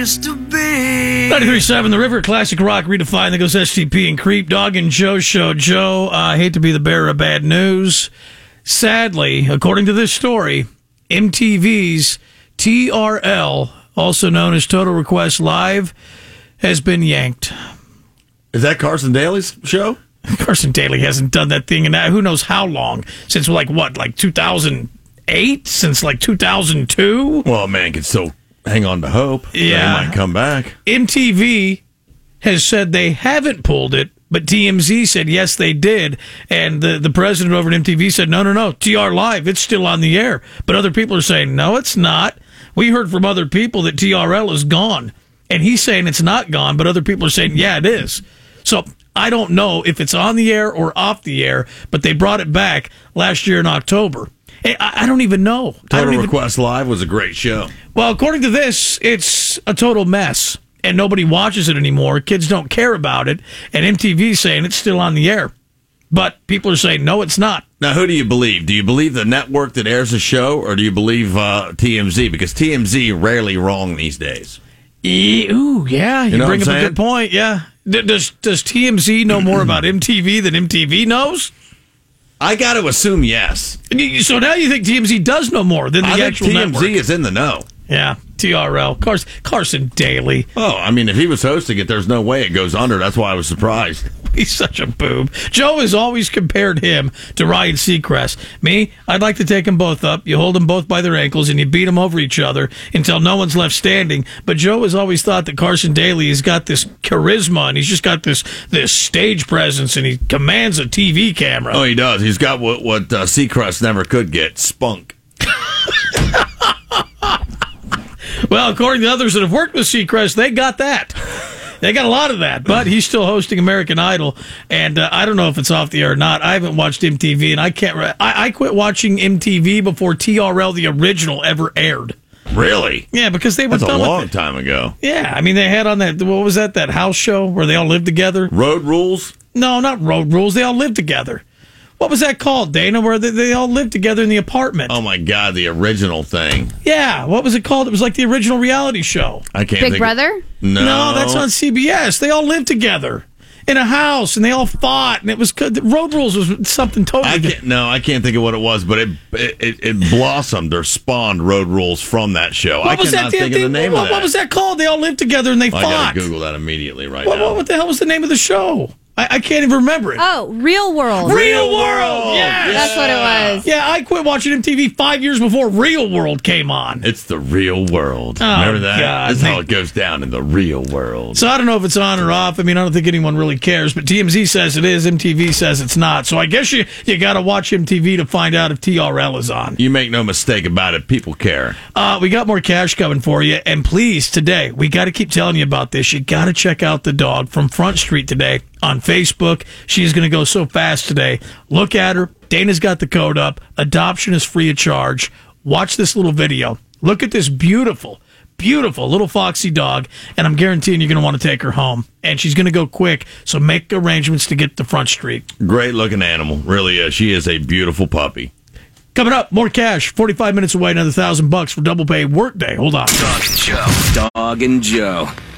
place to be. 93.7 The River, classic rock redefined that goes STP and Creep. Dog and Joe Show. Joe, I hate to be the bearer of bad news. Sadly, according to this story, MTV's TRL, also known as Total Request Live, has been yanked. Is that Carson Daly's show? Carson Daly hasn't done that thing in who knows how long. Since, like 2008? Since, 2002? Well, man can still hang on to hope. Yeah. They might come back. MTV has said they haven't pulled it, but TMZ said yes, they did. And the president over at MTV said, no, TR Live, it's still on the air. But other people are saying, no, it's not. We heard from other people that TRL is gone. And he's saying it's not gone, but other people are saying, yeah, it is. So I don't know if it's on the air or off the air, but they brought it back last year in October. I don't even know. Total Request Live was a great show. Well, according to this, it's a total mess, and nobody watches it anymore. Kids don't care about it, and MTV's saying it's still on the air. But people are saying, no, it's not. Now, who do you believe? Do you believe the network that airs the show, or do you believe TMZ? Because TMZ rarely wrong these days. Ooh, yeah, you bring up a good point, yeah. Does TMZ know more about MTV than MTV knows? I got to assume yes. So now you think TMZ does know more than the actual network? TMZ is in the know. Yeah, TRL. Carson Daly. Oh, I mean, if he was hosting it, there's no way it goes under. That's why I was surprised. He's such a boob. Joe has always compared him to Ryan Seacrest. Me, I'd like to take them both up. You hold them both by their ankles and you beat them over each other until no one's left standing. But Joe has always thought that Carson Daly has got this charisma and he's just got this stage presence and he commands a TV camera. Oh, he does. He's got what Seacrest never could get, spunk. Well, according to others that have worked with Seacrest, they got that. They got a lot of that, but he's still hosting American Idol, and I don't know if it's off the air or not. I haven't watched MTV, and I can't. I quit watching MTV before TRL, the original, ever aired. Really? Yeah, because they were That's done a long with it. time ago. Yeah, I mean, they had on that, what was that house show where they all lived together? Road Rules? No, not Road Rules. They all lived together. What was that called, Dana, where they all lived together in the apartment? Oh, my God, the original thing. Yeah, what was it called? It was like the original reality show. I can't Big Brother? No, that's on CBS. They all lived together in a house, and they all fought, and it was Road Rules was something totally different. I can't think of what it was, but it blossomed or spawned Road Rules from that show. I cannot think of the name of that. What was that called? They all lived together, and they fought. I got to Google that immediately now. What the hell was the name of the show? I can't even remember it. Oh, Real World. Real World! Yes! That's what it was. Yeah, I quit watching MTV 5 years before Real World came on. It's the Real World. Oh, remember that? God. That's how it goes down in the real world. So I don't know if it's on or off. I mean, I don't think anyone really cares, but TMZ says it is, MTV says it's not. So I guess you got to watch MTV to find out if TRL is on. You make no mistake about it. People care. We got more cash coming for you. And please, today, we got to keep telling you about this. You got to check out the dog from Front Street today on Facebook. She's going to go so fast today. Look at her. Dana's got the code up. Adoption is free of charge. Watch this little video. Look at this beautiful, beautiful little foxy dog, and I'm guaranteeing you're going to want to take her home. And she's going to go quick, so make arrangements to get to Front Street. Great looking animal. Really is. She is a beautiful puppy. Coming up, more cash. 45 minutes away, another $1,000 for double pay workday. Hold on. Dog and Joe.